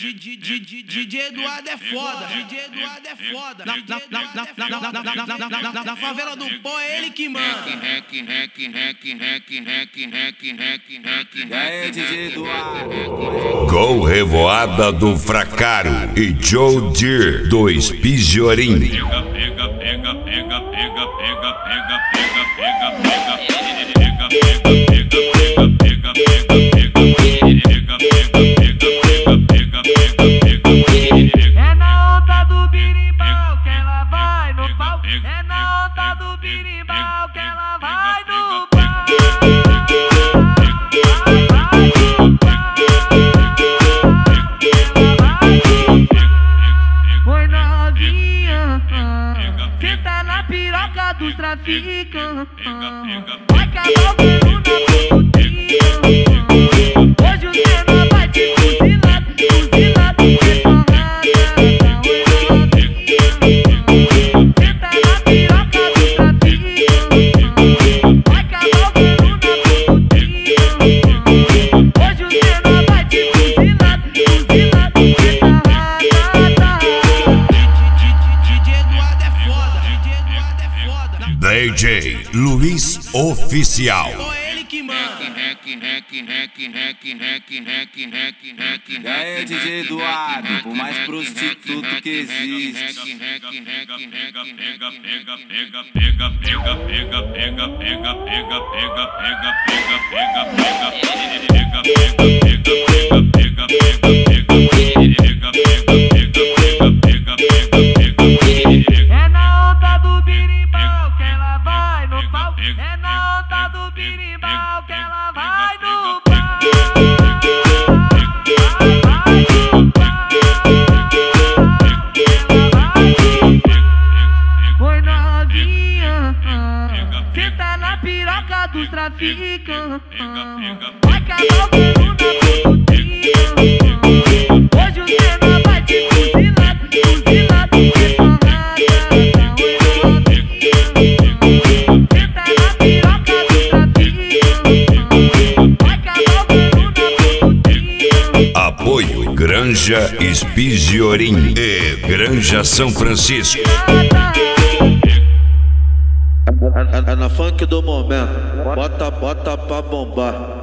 DJ Eduardo é foda, DJ Eduardo é foda. Na favela do pó é ele que manda. E aí, DJ Eduardo? Com Revoada do Fracaro e Joe Deere do Espigiorim. É na onda do birimbau que ela vai no pau. É na onda do birimbau que ela vai no pau. Oi novinha, senta na piroca dos traficantes. Vai acabar o pelo na putinha. Hoje o cena vai te fuzilar, fuzilar de porrada. Oi novinha, senta na piroca dos traficantes. Vai acabar o pelo na putinha. Hoje o cena vai te fuzilar, fuzilar de porrada. DJ Eduardo é foda, DJ Eduardo é foda. DJ Luiz Oficial. Pó é ele que manda. E aí, DJ Eduardo? Por mais prostituto que existe. É na onda do birimbau que ela vai no pau. É na onda do birimbau que ela vai no pau. Vai no pau. Oi novinha, senta na piroca dos traficantes. Vai acabar o pelo na putinha. Hoje o cena vai te fuzilar, fuzilar de porrada. Oi novinha, senta na piroca dos traficantes. Vai acabar o pelo na putinha. Apoio Granja Espigiorim e Granja São Francisco. É na funk do momento, bota pra bombar.